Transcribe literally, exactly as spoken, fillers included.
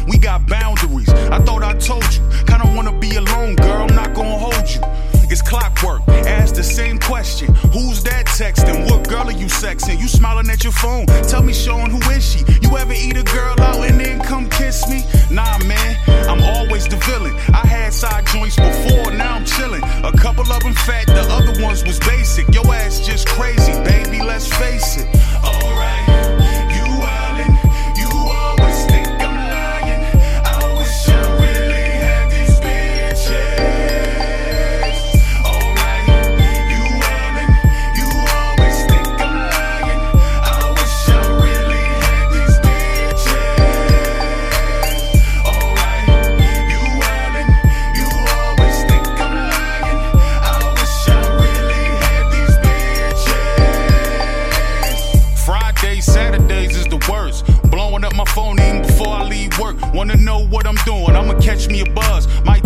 we got boundaries. I thought I told you, kinda wanna be alone, girl, I'm not gonna hold you. It's clockwork, ask the same question. Who's that texting? What girl are you sexing? You smiling at your phone, tell me, Sean, who is she? You ever eat a girl out and then come kiss me? Nah, man, I'm always the villain. I had side joints before, now I'm chilling. A couple of them fat, the other ones was basic. Your ass just crazy, baby, let's face it. Alright, you wildin', you always think I'm lying. I wish I really had these bitches. Saturdays is the worst. Blowing up my phone even before I leave work. Wanna know what I'm doing? I'ma catch me a buzz. Might